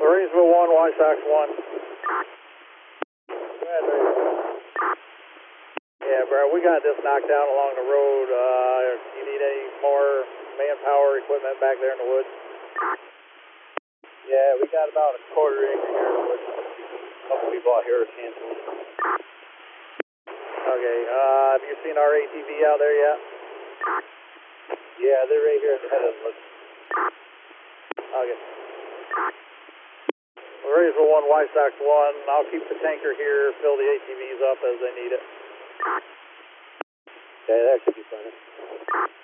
Marysville 1, Y Sox 1. Go ahead, yeah, bro, we got this knocked out along the road. You need any more manpower, equipment back there in the woods? Yeah, we got about a quarter acre here in the woods. A couple people out here are canceling. Okay, have you seen our ATV out there yet? Yeah, they're right here at the head of the woods. Okay. Marysville 1, Y Sox 1. I'll keep the tanker here, fill the ATVs up as they need it. Okay, that should be fine.